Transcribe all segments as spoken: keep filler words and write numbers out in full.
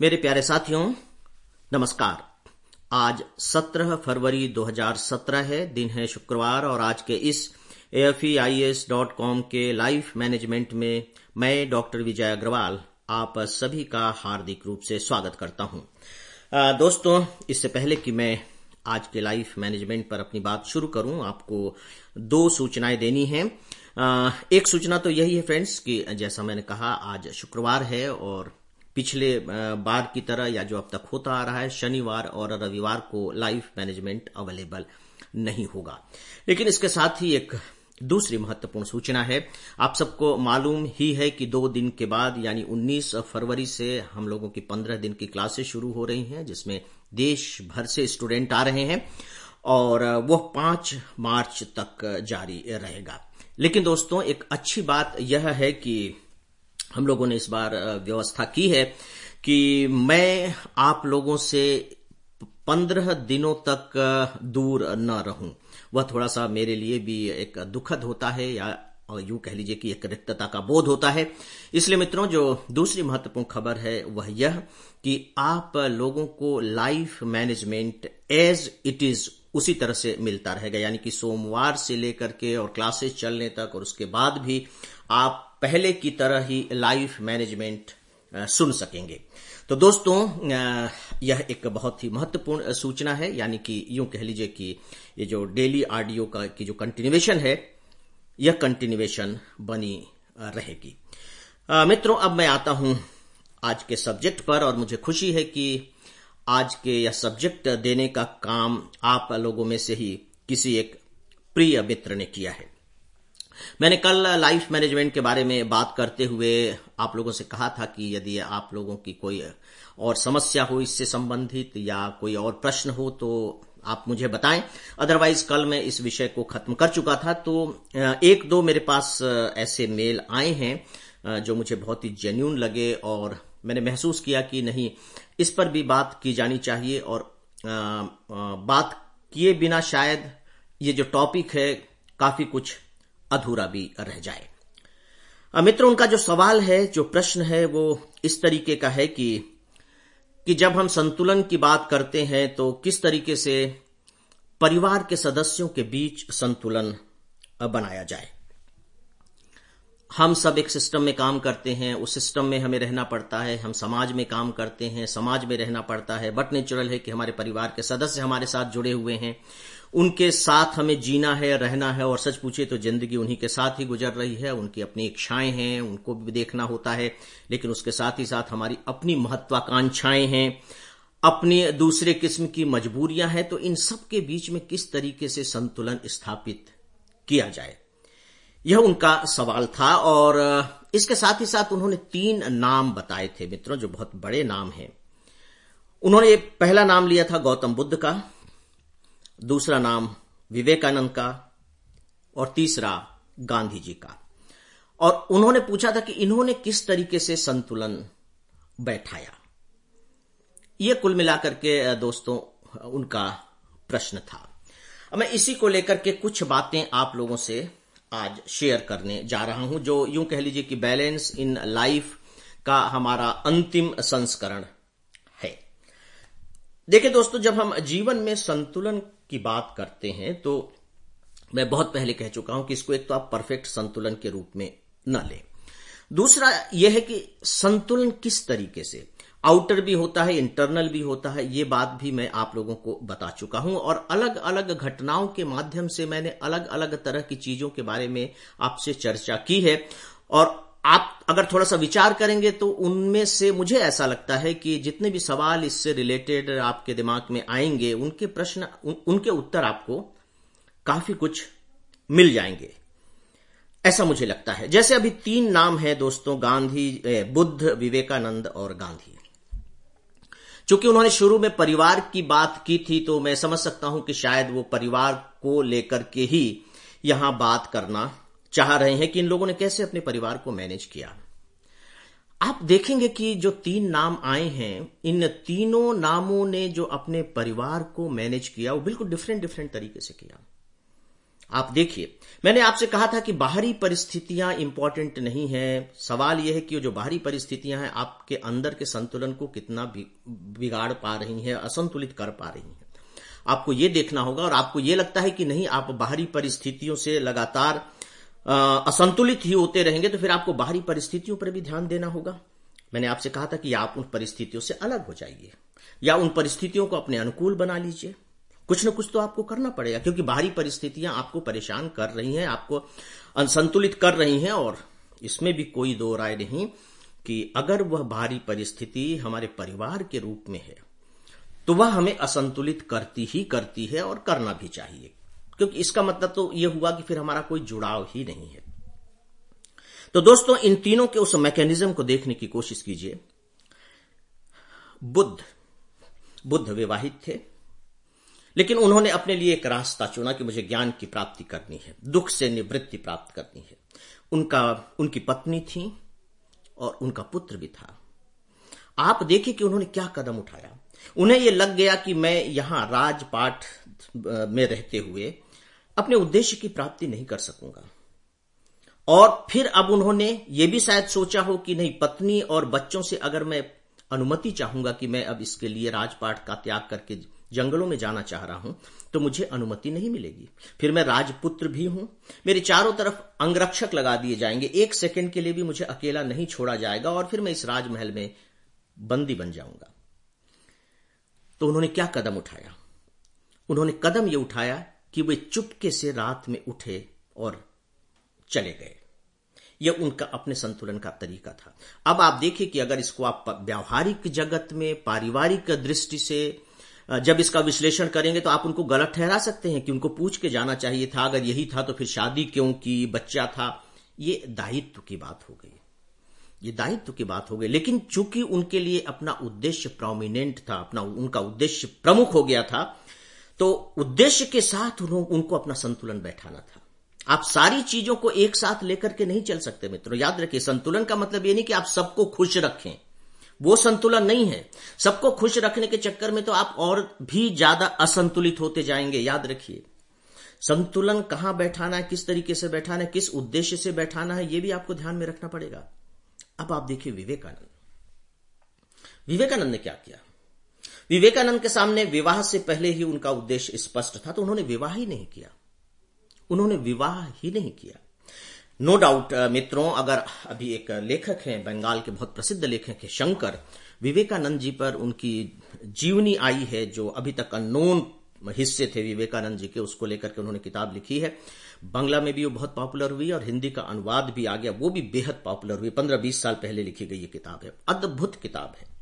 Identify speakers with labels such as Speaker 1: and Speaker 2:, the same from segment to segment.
Speaker 1: मेरे प्यारे साथियों, नमस्कार। आज सत्रह फरवरी दो हज़ार सत्रह है, दिन है शुक्रवार और आज के इस A F E I S dot com के लाइफ मैनेजमेंट में मैं डॉक्टर विजय अग्रवाल आप सभी का हार्दिक रूप से स्वागत करता हूं। आ, दोस्तों, इससे पहले कि मैं आज के लाइफ मैनेजमेंट पर अपनी बात शुरू करूं, आपको दो सूचनाएं देनी हैं। आ, एक सूचना तो यही है फ्रेंड्स कि जैसा मैंने कहा, आज शुक्रवार है और पिछले बार की तरह या जो अब तक होता आ रहा है, शनिवार और रविवार को लाइफ मैनेजमेंट अवेलेबल नहीं होगा। लेकिन इसके साथ ही एक दूसरी महत्वपूर्ण सूचना है। आप सबको मालूम ही है कि दो दिन के बाद यानी उन्नीस फरवरी से हम लोगों की पंद्रह दिन की क्लासेस शुरू हो रही हैं, जिसमें देश भर से स्टूडेंट आ रहे हैं और वो पांच मार्च तक जारी रहेगा। लेकिन दोस्तों, एक अच्छी बात यह है कि हम लोगों ने इस बार व्यवस्था की है कि मैं आप लोगों से पंद्रह दिनों तक दूर न रहूं। वह थोड़ा सा मेरे लिए भी एक दुखद होता है, या यूं कह लीजिए कि एक रिक्तता का बोध होता है। इसलिए मित्रों, जो दूसरी महत्वपूर्ण खबर है वह यह कि आप लोगों को life management as it is उसी तरह से मिलता रहेगा, यानी कि सोमवार से लेकर के और क्लासेस चलने तक और उसके बाद भी आप पहले की तरह ही लाइफ मैनेजमेंट सुन सकेंगे। तो दोस्तों, यह एक बहुत ही महत्वपूर्ण सूचना है, यानी कि यूं कह लीजिए कि ये जो डेली ऑडियो का की जो कंटिन्यूएशन है, यह कंटिन्यूएशन बनी रहेगी। मित्रों, अब मैं आता हूं आज के सब्जेक्ट पर और मुझे खुशी है कि आज के यह सब्जेक्ट देने का काम आप लोगों में से ही किसी एक प्रिय मित्र ने किया है। मैंने कल लाइफ मैनेजमेंट के बारे में बात करते हुए आप लोगों से कहा था कि यदि आप लोगों की कोई और समस्या हो इससे संबंधित या कोई और प्रश्न हो तो आप मुझे बताएं। अदरवाइज कल मैं इस विषय को खत्म कर चुका था। तो एक दो मेरे पास ऐसे मेल आए हैं जो मुझे बहुत ही जेन्युइन लगे और मैंने महसूस किया कि नहीं, इस पर भी बात की जानी चाहिए और बात किए बिना शायद ये जो टॉपिक है काफी कुछ अधूरा भी रह जाए। मित्रों, उनका जो सवाल है, जो प्रश्न है, वो इस तरीके का है कि कि जब हम संतुलन की बात करते हैं तो किस तरीके से परिवार के सदस्यों के बीच संतुलन बनाया जाए। हम सब एक सिस्टम में काम करते हैं, उस सिस्टम में हमें रहना पड़ता है। हम समाज में काम करते हैं, समाज में रहना पड़ता है। बट नेचुरल है कि हमारे परिवार के सदस्य हमारे साथ जुड़े हुए हैं, उनके साथ हमें जीना है, रहना है और सच पूछे तो जिंदगी उन्हीं के साथ ही गुजर रही है। उनकी अपनी इच्छाएं हैं, उनको भी देखना होता है, लेकिन उसके साथ ही साथ हमारी अपनी महत्वाकांक्षाएं हैं, अपनी दूसरे किस्म की मजबूरियां हैं। तो इन सब के बीच में किस तरीके से संतुलन स्थापित किया जाए, यह उनका सवाल था। और इसके साथ ही साथ उन्होंने तीन नाम बताए थे मित्रों, जो बहुत बड़े नाम हैं। उन्होंने पहला नाम लिया था गौतम बुद्ध का, दूसरा नाम विवेकानंद का और तीसरा गांधी जी का। और उन्होंने पूछा था कि इन्होंने किस तरीके से संतुलन बैठाया। यह कुल मिलाकर के दोस्तों उनका प्रश्न था। अब मैं इसी को लेकर के कुछ बातें आप लोगों से आज शेयर करने जा रहा हूं, जो यूं कह लीजिए कि बैलेंस इन लाइफ का हमारा अंतिम संस्करण है। देखिए दोस्तों, जब हम जीवन में संतुलन की बात करते हैं तो मैं बहुत पहले कह चुका हूं कि इसको एक तो आप परफेक्ट संतुलन के रूप में न लें। दूसरा यह है कि संतुलन किस तरीके से, आउटर भी होता है, इंटरनल भी होता है, ये बात भी मैं आप लोगों को बता चुका हूं और अलग अलग घटनाओं के माध्यम से मैंने अलग अलग तरह की चीजों के बारे में आपसे चर्चा की है। और आप अगर थोड़ा सा विचार करेंगे तो उनमें से मुझे ऐसा लगता है कि जितने भी सवाल इससे रिलेटेड आपके दिमाग में आएंगे, उनके प्रश्न उन, उनके उत्तर आपको काफी कुछ मिल जाएंगे, ऐसा मुझे लगता है। जैसे अभी तीन नाम है दोस्तों, गांधी, बुद्ध, विवेकानंद और गांधी। चूंकि उन्होंने शुरू में परिवार की बात की थी तो मैं समझ सकता हूं कि शायद वो परिवार को लेकर के ही यहां बात करना चाह रहे हैं कि इन लोगों ने कैसे अपने परिवार को मैनेज किया। आप देखेंगे कि जो तीन नाम आए हैं, इन तीनों नामों ने जो अपने परिवार को मैनेज किया वो बिल्कुल डिफरेंट डिफरेंट तरीके से किया। आप देखिए, मैंने आपसे कहा था कि बाहरी परिस्थितियां इंपॉर्टेंट नहीं है। सवाल यह है कि जो बाहरी परिस्थितियां हैं आपके अंदर के संतुलन को कितना बिगाड़ पा रही हैं, असंतुलित कर पा रही हैं। आपको यह देखना होगा। और आपको यह लगता है कि नहीं, आप बाहरी परिस्थितियों से लगातार असंतुलित ही होते रहेंगे, तो फिर आपको बाहरी परिस्थितियों पर भी ध्यान देना होगा। मैंने आपसे कहा था कि आप उन परिस्थितियों से अलग हो जाइए या उन परिस्थितियों को अपने अनुकूल बना लीजिए। कुछ न कुछ तो आपको करना पड़ेगा, क्योंकि बाहरी परिस्थितियां आपको परेशान कर रही हैं, आपको असंतुलित कर रही हैं। और इसमें भी कोई दो राय नहीं कि अगर वह बाहरी परिस्थिति हमारे परिवार के रूप में है तो वह हमें असंतुलित करती ही करती है और करना भी चाहिए, क्योंकि इसका मतलब तो यह हुआ कि फिर हमारा कोई जुड़ाव ही नहीं है। तो दोस्तों, इन तीनों के उस मैकेनिज्म को देखने की कोशिश कीजिए। बुद्ध बुद्ध विवाहित थे, लेकिन उन्होंने अपने लिए एक रास्ता चुना कि मुझे ज्ञान की प्राप्ति करनी है, दुख से निवृत्ति प्राप्त करनी है। उनका उनकी पत्नी थी और उनका पुत्र भी था। आप देखिए कि उन्होंने क्या कदम उठाया। उन्हें यह लग गया कि मैं यहां राजपाट में रहते हुए अपने उद्देश्य की प्राप्ति नहीं कर सकूंगा। और फिर अब उन्होंने ये भी शायद सोचा हो कि नहीं, पत्नी और बच्चों से अगर मैं अनुमति चाहूंगा कि मैं अब इसके लिए राजपाट का त्याग करके जंगलों में जाना चाह रहा हूं, तो मुझे अनुमति नहीं मिलेगी। फिर मैं राजपुत्र भी हूं, मेरे चारों तरफ अंगरक्षक लगा दिए जाएंगे, एक सेकंड के लिए भी मुझे अकेला नहीं छोड़ा जाएगा और फिर मैं इस राजमहल में बंदी बन जाऊंगा। तो उन्होंने क्या कदम उठाया? उन्होंने कदम यह उठाया कि वे चुपके से रात में उठे और चले गए। यह उनका अपने संतुलन का तरीका था। अब आप देखिए कि अगर इसको आप व्यावहारिक जगत में पारिवारिक दृष्टि से जब इसका विश्लेषण करेंगे तो आप उनको गलत ठहरा सकते हैं कि उनको पूछ के जाना चाहिए था, अगर यही था तो फिर शादी क्यों की, बच्चा था। ये दायित्व की बात हो गई, ये दायित्व की बात हो गई। लेकिन चूंकि उनके लिए अपना उद्देश्य प्रोमिनेंट था, अपना उनका उद्देश्य प्रमुख हो गया था, तो उद्देश्य के साथ उनको अपना संतुलन बैठाना था। आप सारी चीजों को एक साथ लेकर के नहीं चल सकते मित्रों। याद रखिए, संतुलन का मतलब ये नहीं कि आप सबको खुश रखें, वो संतुलन नहीं है। सबको खुश रखने के चक्कर में तो आप और भी ज्यादा असंतुलित होते जाएंगे। याद रखिए, संतुलन कहां बैठाना है, किस तरीके से बैठाना है, किस उद्देश्य से बैठाना है, यह भी आपको ध्यान में रखना पड़ेगा। अब आप देखिए विवेकानंद विवेकानंद ने क्या किया। विवेकानंद के सामने विवाह से पहले ही उनका उद्देश्य स्पष्ट था, तो उन्होंने विवाह ही नहीं किया। उन्होंने विवाह ही नहीं किया। नो डाउट मित्रों, अगर अभी एक लेखक हैं, बंगाल के बहुत प्रसिद्ध लेखक हैं शंकर, विवेकानंद जी पर उनकी जीवनी आई है, जो अभी तक अननोन हिस्से थे विवेकानंद जी के, उसको लेकर के उन्होंने किताब लिखी है। बांग्ला में भी वो बहुत पॉपुलर हुई और हिंदी का अनुवाद भी आ गया, वो भी बेहद पॉपुलर हुई। पंद्रह बीस साल पहले लिखी गई ये किताब है, अद्भुत किताब है।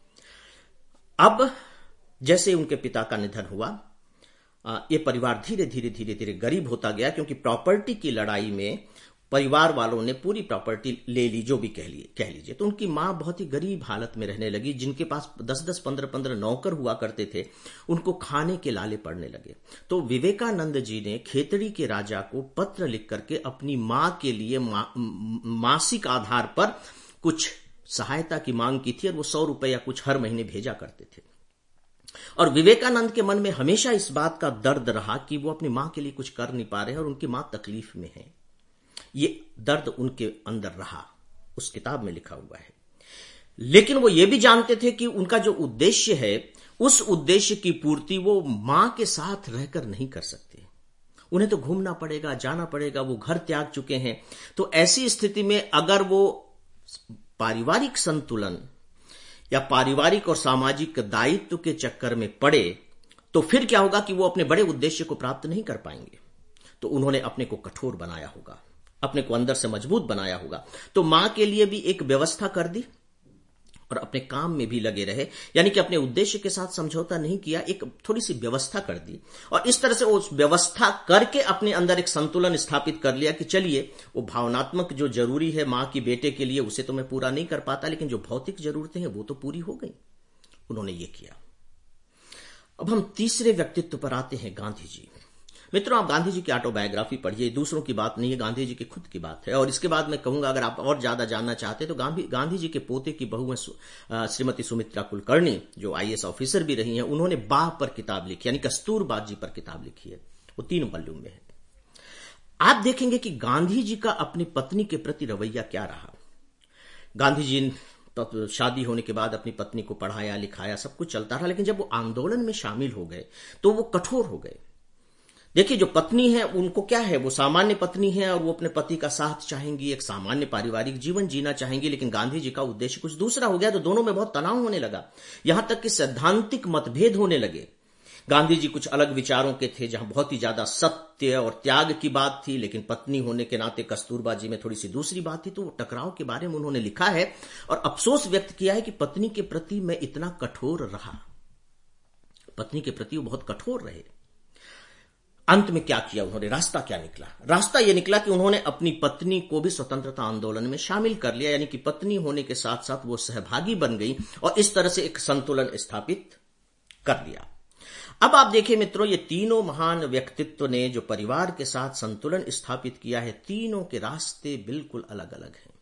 Speaker 1: अब जैसे उनके पिता का निधन हुआ, ये परिवार धीरे धीरे धीरे धीरे गरीब होता गया, क्योंकि प्रॉपर्टी की लड़ाई में परिवार वालों ने पूरी प्रॉपर्टी ले ली, जो भी कह लिए कह लीजिए। तो उनकी मां बहुत ही गरीब हालत में रहने लगी। जिनके पास दस दस पंद्रह पंद्रह नौकर हुआ करते थे, उनको खाने के लाले पड़ने लगे। तो विवेकानंद जी ने खेतड़ी के राजा को पत्र लिख करके अपनी मां के लिए मा, मासिक आधार पर कुछ सहायता की मांग की थी, और वो सौ रुपए या कुछ हर महीने भेजा करते थे। और विवेकानंद के मन में हमेशा इस बात का दर्द रहा कि वो अपनी मां के लिए कुछ कर नहीं पा रहे हैं और उनकी मां तकलीफ में है। ये दर्द उनके अंदर रहा, उस किताब में लिखा हुआ है। लेकिन वो ये भी जानते थे कि उनका जो उद्देश्य है, उस उद्देश्य की पूर्ति वो मां के साथ रहकर नहीं कर सकते। उन्हें तो घूमना पड़ेगा, जाना पड़ेगा, वो घर त्याग चुके हैं। तो ऐसी स्थिति में अगर वो पारिवारिक संतुलन या पारिवारिक और सामाजिक दायित्व के चक्कर में पड़े, तो फिर क्या होगा कि वो अपने बड़े उद्देश्य को प्राप्त नहीं कर पाएंगे। तो उन्होंने अपने को कठोर बनाया होगा, अपने को अंदर से मजबूत बनाया होगा। तो मां के लिए भी एक व्यवस्था कर दी और अपने काम में भी लगे रहे, यानी कि अपने उद्देश्य के साथ समझौता नहीं किया, एक थोड़ी सी व्यवस्था कर दी। और इस तरह से उस व्यवस्था करके अपने अंदर एक संतुलन स्थापित कर लिया कि चलिए, वो भावनात्मक जो जरूरी है मां की बेटे के लिए, उसे तो मैं पूरा नहीं कर पाता, लेकिन जो भौतिक जरूरतें हैं वो तो पूरी हो गई। उन्होंने ये किया। अब हम तीसरे व्यक्तित्व पर आते हैं, गांधी जी। मित्रों, आप गांधी जी की ऑटोबायोग्राफी पढ़िए, दूसरों की बात नहीं है, गांधी जी की खुद की बात है। और इसके बाद मैं कहूंगा, अगर आप और ज्यादा जानना चाहते हैं तो गांधी गांधी जी के पोते की बहू है श्रीमती सुमित्रा कुलकर्णी, जो आईएएस ऑफिसर भी रही हैं। उन्होंने बाह पर किताब लिखी, यानी कस्तूरबा जी पर किताब लिखी है, वो तीन वॉल्यूम में है। आप देखेंगे कि गांधी जी का अपनी पत्नी के प्रति रवैया क्या रहा। गांधी जी तो शादी होने के बाद अपनी पत्नी को पढ़ाया लिखाया, सब कुछ चलता रहा, लेकिन जब वो आंदोलन में शामिल हो गए तो वो कठोर हो गए। देखिए, जो पत्नी है उनको क्या है, वो सामान्य पत्नी है और वो अपने पति का साथ चाहेंगी, एक सामान्य पारिवारिक जीवन जीना चाहेंगी, लेकिन गांधी जी का उद्देश्य कुछ दूसरा हो गया। तो दोनों में बहुत तनाव होने लगा, यहां तक कि सैद्धांतिक मतभेद होने लगे। गांधी जी कुछ अलग विचारों के थे, जहां बहुत ही ज्यादा सत्य और त्याग की बात थी, लेकिन पत्नी होने के नाते कस्तूरबा जी में थोड़ी सी दूसरी बात थी। तो वो टकराव के बारे में उन्होंने लिखा है और अफसोस व्यक्त किया है कि पत्नी के प्रति मैं इतना कठोर रहा। पत्नी के प्रति वो बहुत कठोर रहे। अंत में क्या किया उन्होंने, रास्ता क्या निकला? रास्ता यह निकला कि उन्होंने अपनी पत्नी को भी स्वतंत्रता आंदोलन में शामिल कर लिया, यानी कि पत्नी होने के साथ साथ वो सहभागी बन गई और इस तरह से एक संतुलन स्थापित कर लिया। अब आप देखिए मित्रों, ये तीनों महान व्यक्तित्व ने जो परिवार के साथ संतुलन स्थापित किया है, तीनों के रास्ते बिल्कुल अलग अलग हैं।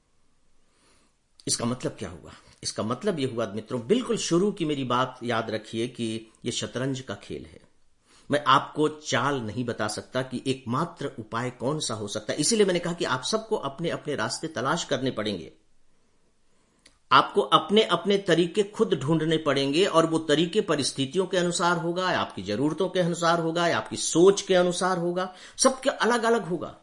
Speaker 1: इसका मतलब क्या हुआ? इसका मतलब यह हुआ मित्रों, बिल्कुल शुरू की मेरी बात याद रखिए कि यह शतरंज का खेल है। मैं आपको चाल नहीं बता सकता कि एकमात्र उपाय कौन सा हो सकता है, इसीलिए मैंने कहा कि आप सबको अपने अपने रास्ते तलाश करने पड़ेंगे। आपको अपने अपने तरीके खुद ढूंढने पड़ेंगे और वो तरीके परिस्थितियों के अनुसार होगा, आपकी जरूरतों के अनुसार होगा, या आपकी सोच के अनुसार होगा, सबके अलग अलग होगा।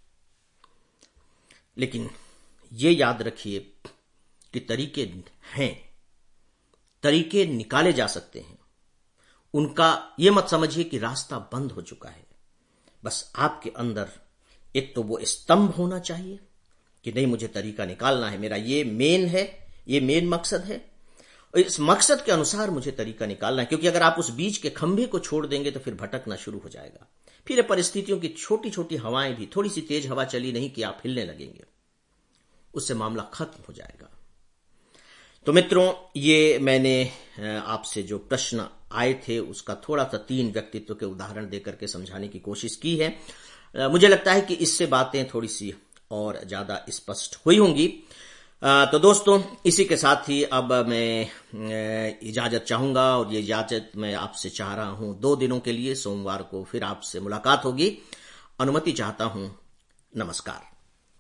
Speaker 1: लेकिन ये याद रखिए कि तरीके हैं, तरीके निकाले जा सकते हैं। उनका ये मत समझिए कि रास्ता बंद हो चुका है। बस आपके अंदर एक तो वो स्तंभ होना चाहिए कि नहीं, मुझे तरीका निकालना है, मेरा ये मेन है, ये मेन मकसद है, और इस मकसद के अनुसार मुझे तरीका निकालना है। क्योंकि अगर आप उस बीच के खंभे को छोड़ देंगे तो फिर भटकना शुरू हो जाएगा। फिर परिस्थितियों की छोटी छोटी हवाएं भी, थोड़ी सी तेज हवा चली नहीं कि आप हिलने लगेंगे, उससे मामला खत्म हो जाएगा। तो मित्रों, ये मैंने आपसे जो प्रश्न आए थे उसका थोड़ा सा तीन व्यक्तित्व के उदाहरण देकर के समझाने की कोशिश की है। मुझे लगता है कि इससे बातें थोड़ी सी और ज्यादा स्पष्ट हुई होंगी। तो दोस्तों, इसी के साथ ही अब मैं इजाजत चाहूंगा, और ये इजाजत मैं आपसे चाह रहा हूं दो दिनों के लिए। सोमवार को फिर आपसे मुलाकात होगी। अनुमति चाहता हूं। नमस्कार।